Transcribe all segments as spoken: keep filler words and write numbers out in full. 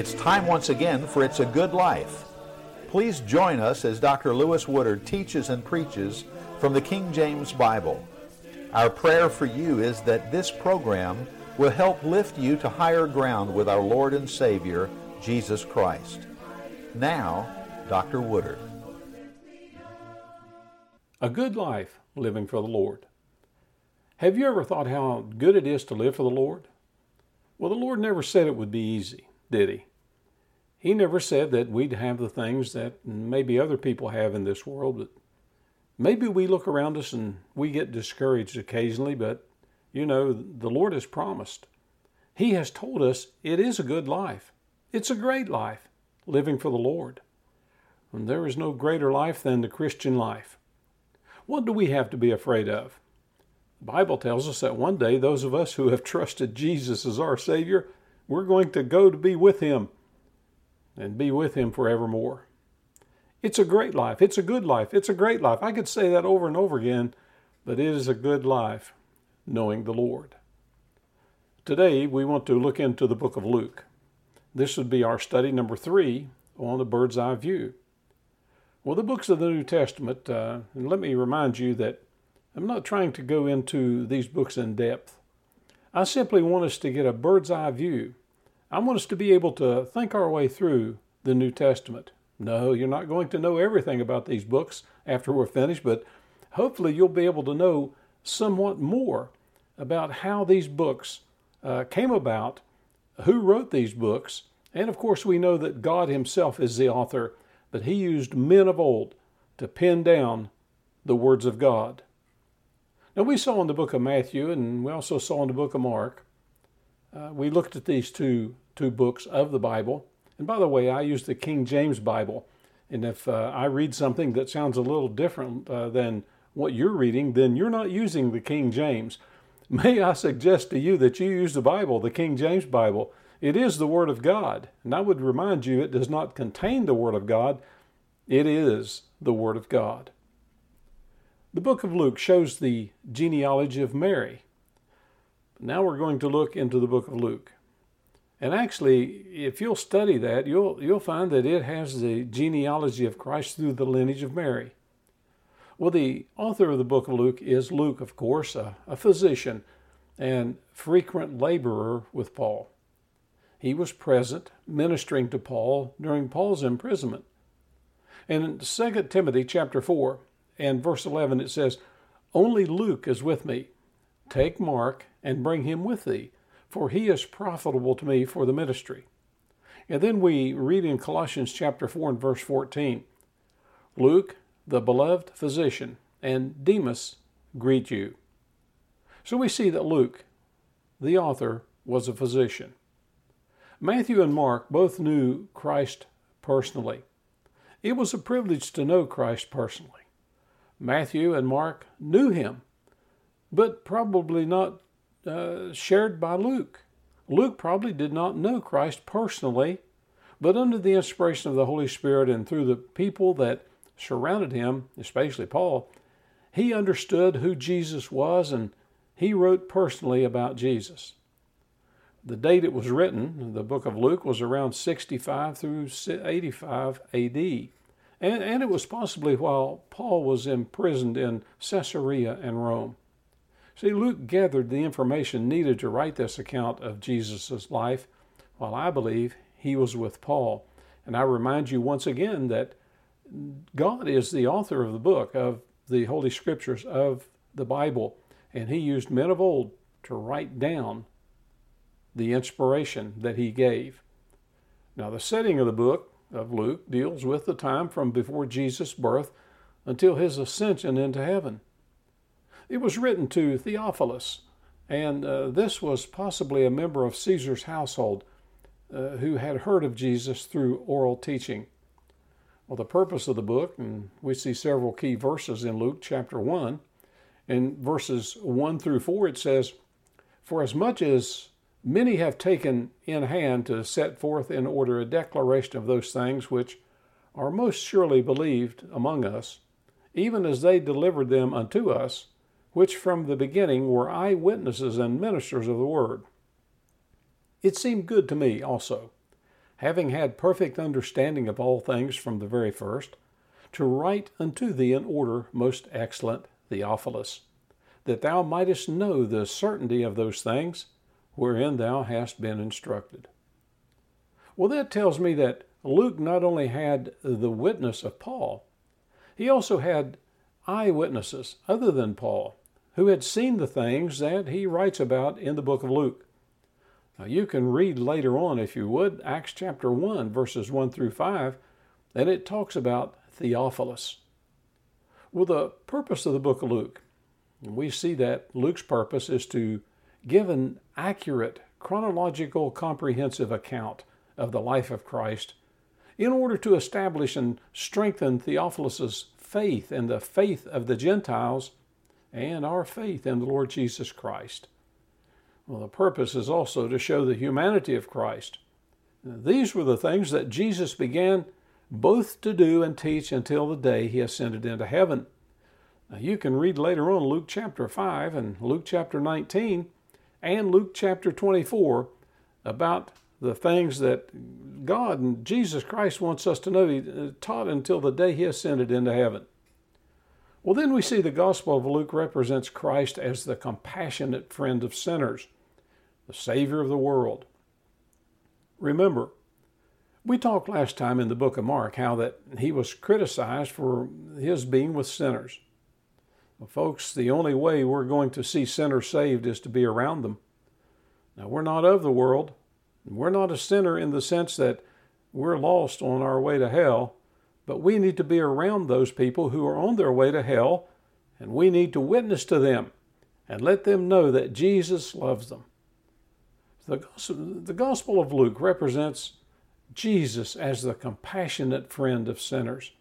It's time once again for It's a Good Life. Please join us as Doctor Lewis Woodard teaches and preaches from the King James Bible. Our prayer for you is that this program will help lift you to higher ground with our Lord and Savior, Jesus Christ. Now, Doctor Woodard. A good life living for the Lord. Have you ever thought how good it is to live for the Lord? Well, the Lord never said it would be easy, did he? He never said that we'd have the things that maybe other people have in this world, but maybe we look around us and we get discouraged occasionally, but you know, the Lord has promised. He has told us it is a good life. It's a great life, living for the Lord. And there is no greater life than the Christian life. What do we have to be afraid of? The Bible tells us that one day those of us who have trusted Jesus as our Savior, we're going to go to be with Him and be with Him forevermore. It's a great life. It's a good life. It's a great life. I could say that over and over again, but it is a good life knowing the Lord. Today, we want to look into the book of Luke. This would be our study number three on the bird's eye view. Well, the books of the New Testament, uh, and let me remind you that I'm not trying to go into these books in depth. I simply want us to get a bird's eye view. I want us to be able to think our way through the New Testament. No, you're not going to know everything about these books after we're finished, but hopefully you'll be able to know somewhat more about how these books uh, came about, who wrote these books, and of course we know that God Himself is the author, but He used men of old to pen down the words of God. Now we saw in the book of Matthew, and we also saw in the book of Mark, uh, we looked at these two, two books of the Bible. And by the way, I use the King James Bible, and if uh, I read something that sounds a little different uh, than what you're reading, then you're not using the King James. May I suggest to you that you use the Bible, the King James Bible. It is the Word of God. And I would remind you, it does not contain the Word of God. It is the Word of God. The book of Luke shows the genealogy of Mary. Now we're going to look into the book of Luke. And actually, if you'll study that, you'll, you'll find that it has the genealogy of Christ through the lineage of Mary. Well, the author of the book of Luke is Luke, of course, a, a physician and frequent laborer with Paul. He was present, ministering to Paul during Paul's imprisonment. And in Second Timothy chapter four and verse eleven, it says, "Only Luke is with me. Take Mark and bring him with thee, for he is profitable to me for the ministry." And then we read in Colossians chapter four and verse fourteen, "Luke, the beloved physician, and Demas greet you." So we see that Luke, the author, was a physician. Matthew and Mark both knew Christ personally. It was a privilege to know Christ personally. Matthew and Mark knew Him, but probably not uh, shared by Luke. Luke probably did not know Christ personally, but under the inspiration of the Holy Spirit and through the people that surrounded him, especially Paul, he understood who Jesus was, and he wrote personally about Jesus. The date it was written, the book of Luke, was around sixty-five through eighty-five A D, and, and it was possibly while Paul was imprisoned in Caesarea and Rome. See, Luke gathered the information needed to write this account of Jesus' life, while I believe he was with Paul. And I remind you once again that God is the author of the book, of the Holy Scriptures, of the Bible, and He used men of old to write down the inspiration that He gave. Now, the setting of the book of Luke deals with the time from before Jesus' birth until His ascension into heaven. It was written to Theophilus, and uh, this was possibly a member of Caesar's household uh, who had heard of Jesus through oral teaching. Well, the purpose of the book, and we see several key verses in Luke chapter one. In verses one through four, it says, "For as much as many have taken in hand to set forth in order a declaration of those things which are most surely believed among us, even as they delivered them unto us, which from the beginning were eyewitnesses and ministers of the word. It seemed good to me also, having had perfect understanding of all things from the very first, to write unto thee in order, most excellent Theophilus, that thou mightest know the certainty of those things wherein thou hast been instructed. Well, that tells me that Luke not only had the witness of Paul, he also had eyewitnesses other than Paul, who had seen the things that he writes about in the book of Luke. Now, you can read later on, if you would, Acts chapter one, verses one through five, and it talks about Theophilus. Well, the purpose of the book of Luke, we see that Luke's purpose is to give an accurate, chronological, comprehensive account of the life of Christ in order to establish and strengthen Theophilus's faith and the faith of the Gentiles and our faith in the Lord Jesus Christ. Well, the purpose is also to show the humanity of Christ. These were the things that Jesus began both to do and teach until the day he ascended into heaven. Now, you can read later on Luke chapter five and Luke chapter nineteen and Luke chapter twenty-four about the things that God and Jesus Christ wants us to know. He taught until the day he ascended into heaven. Well, then we see the Gospel of Luke represents Christ as the compassionate friend of sinners, the Savior of the world. Remember, we talked last time in the book of Mark how that he was criticized for his being with sinners. Well, folks, the only way we're going to see sinners saved is to be around them. Now, we're not of the world. We're not a sinner in the sense that we're lost on our way to hell, but we need to be around those people who are on their way to hell, and we need to witness to them and let them know that Jesus loves them. The, the Gospel of Luke represents Jesus as the compassionate friend of sinners.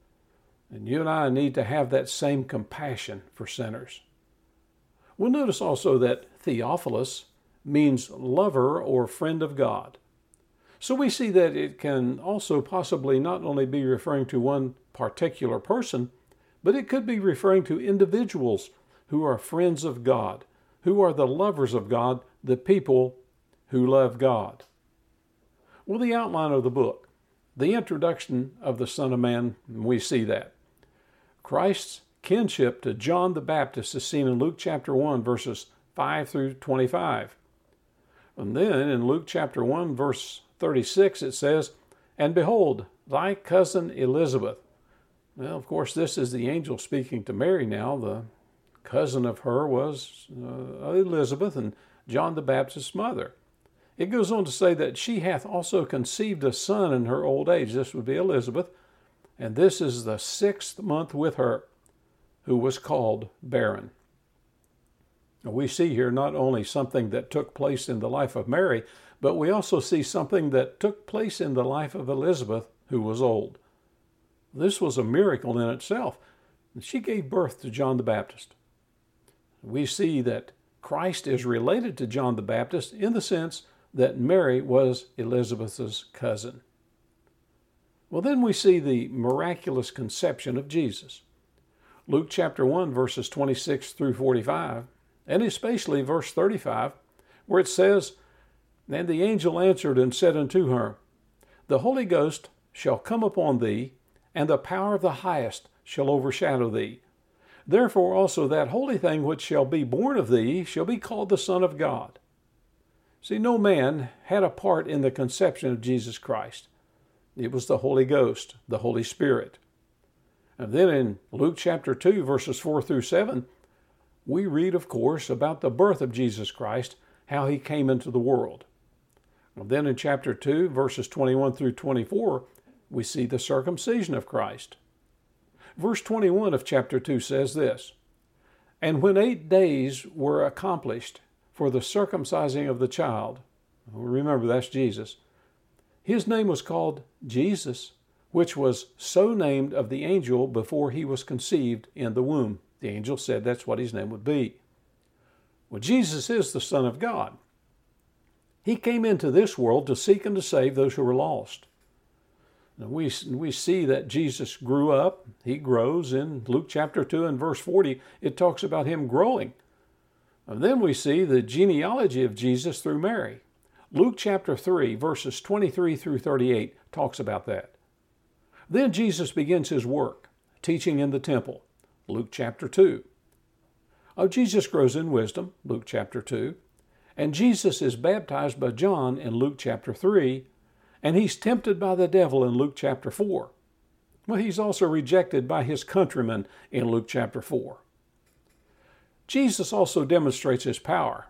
And you and I need to have that same compassion for sinners. We'll notice also that Theophilus means lover or friend of God. So we see that it can also possibly not only be referring to one particular person, but it could be referring to individuals who are friends of God, who are the lovers of God, the people who love God. Well, the outline of the book, the introduction of the Son of Man, we see that. Christ's kinship to John the Baptist is seen in Luke chapter one, verses five through twenty-five. And then in Luke chapter one, verse thirty-six, it says, "And behold, thy cousin Elizabeth." Well, of course, this is the angel speaking to Mary now. The cousin of her was uh, Elizabeth and John the Baptist's mother. It goes on to say that she hath also conceived a son in her old age. This would be Elizabeth. And this is the sixth month with her, who was called barren. Now, we see here not only something that took place in the life of Mary, but we also see something that took place in the life of Elizabeth, who was old. This was a miracle in itself. She gave birth to John the Baptist. We see that Christ is related to John the Baptist in the sense that Mary was Elizabeth's cousin. Well, then we see the miraculous conception of Jesus. Luke chapter one, verses twenty-six through forty-five, and especially verse thirty-five, where it says, "And the angel answered and said unto her, The Holy Ghost shall come upon thee, and the power of the Highest shall overshadow thee. Therefore also that holy thing which shall be born of thee shall be called the Son of God." See, no man had a part in the conception of Jesus Christ. It was the Holy Ghost, the Holy Spirit. And then in Luke chapter two, verses four through seven, we read, of course, about the birth of Jesus Christ, how he came into the world. And then in chapter two, verses twenty-one through twenty-four, we see the circumcision of Christ. Verse twenty-one of chapter two says this, "And when eight days were accomplished for the circumcising of the child," remember that's Jesus, "his name was called Jesus, which was so named of the angel before he was conceived in the womb." The angel said that's what his name would be. Well, Jesus is the Son of God. He came into this world to seek and to save those who were lost. Now we, we see that Jesus grew up. He grows in Luke chapter two and verse forty. It talks about him growing. And then we see the genealogy of Jesus through Mary. Luke chapter three, verses twenty-three through thirty-eight talks about that. Then Jesus begins his work, teaching in the temple, Luke chapter two. Oh, Jesus grows in wisdom, Luke chapter two. And Jesus is baptized by John in Luke chapter three. And he's tempted by the devil in Luke chapter four. Well, he's also rejected by his countrymen in Luke chapter four. Jesus also demonstrates his power.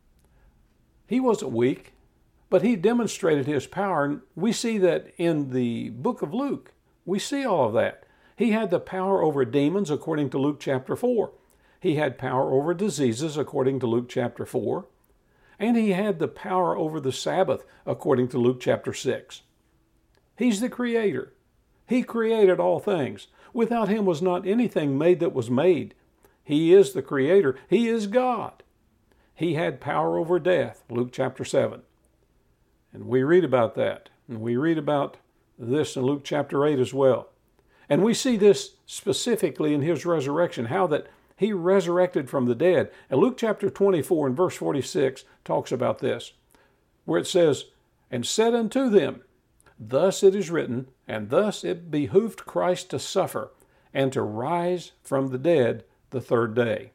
He wasn't weak, but he demonstrated his power. And we see that in the book of Luke. We see all of that. He had the power over demons according to Luke chapter four. He had power over diseases according to Luke chapter four. And he had the power over the Sabbath according to Luke chapter six. He's the creator. He created all things. Without him was not anything made that was made. He is the creator. He is God. He had power over death, Luke chapter seven. And we read about that. And we read about this in Luke chapter eight as well. And we see this specifically in his resurrection, how that he resurrected from the dead. And Luke chapter twenty-four and verse forty-six talks about this, where it says, "And said unto them, Thus it is written, and thus it behooved Christ to suffer, and to rise from the dead the third day."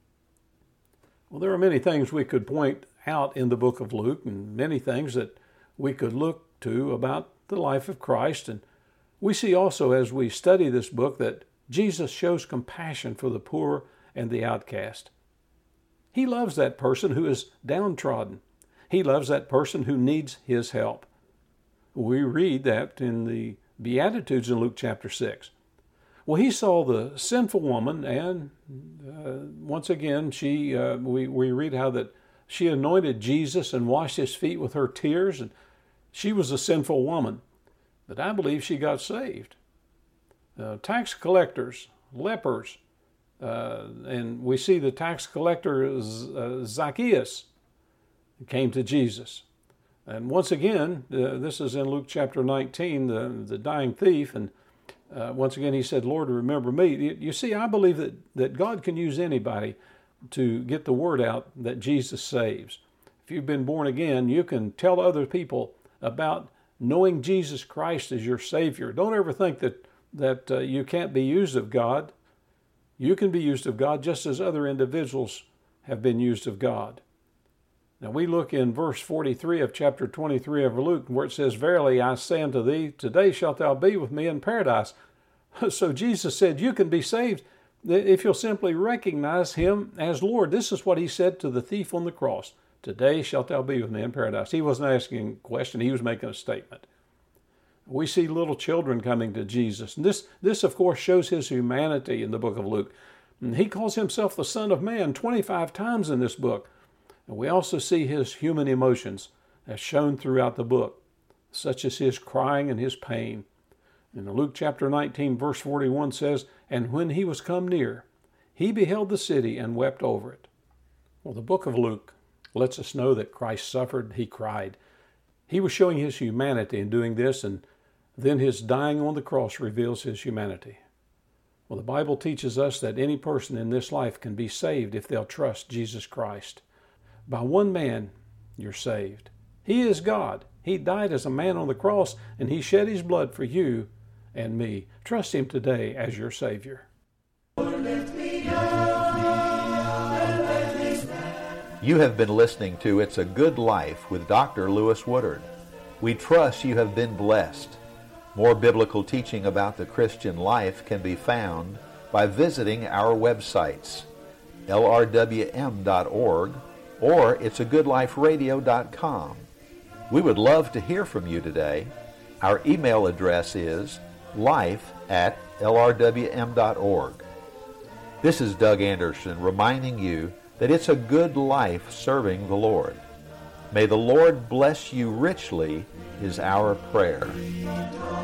Well, there are many things we could point out in the book of Luke, and many things that we could look to about the life of Christ. And we see also as we study this book that Jesus shows compassion for the poor and the outcast. He loves that person who is downtrodden. He loves that person who needs his help. We read that in the Beatitudes in Luke chapter six. Well, he saw the sinful woman, and uh, once again, she uh, we, we read how that she anointed Jesus and washed his feet with her tears, and she was a sinful woman. But I believe she got saved. Uh, tax collectors, lepers, uh, and we see the tax collector uh, Zacchaeus came to Jesus. And once again, uh, this is in Luke chapter nineteen, the, the dying thief, and uh, once again he said, "Lord, remember me." You, you see, I believe that, that God can use anybody to get the word out that Jesus saves. If you've been born again, you can tell other people about knowing Jesus Christ as your Savior. Don't ever think that, that uh, you can't be used of God. You can be used of God just as other individuals have been used of God. Now we look in verse forty-three of chapter twenty-three of Luke, where it says, "Verily I say unto thee, today shalt thou be with me in paradise." So Jesus said you can be saved if you'll simply recognize him as Lord. This is what he said to the thief on the cross. "Today shalt thou be with me in paradise." He wasn't asking a question, he was making a statement. We see little children coming to Jesus. And this, this, of course, shows his humanity in the book of Luke. And he calls himself the Son of Man twenty-five times in this book. And we also see his human emotions as shown throughout the book, such as his crying and his pain. In Luke chapter nineteen, verse forty-one says, "And when he was come near, he beheld the city and wept over it." Well, the book of Luke lets us know that Christ suffered, he cried. He was showing his humanity in doing this, and then his dying on the cross reveals his humanity. Well, the Bible teaches us that any person in this life can be saved if they'll trust Jesus Christ. By one man, you're saved. He is God. He died as a man on the cross, and he shed his blood for you and me. Trust him today as your Savior. You have been listening to It's a Good Life with Doctor Lewis Woodard. We trust you have been blessed. More biblical teaching about the Christian life can be found by visiting our websites, L R W M dot org or it's a good life radio dot com. We would love to hear from you today. Our email address is life at L R W M dot org. This is Doug Anderson reminding you that it's a good life serving the Lord. May the Lord bless you richly is our prayer.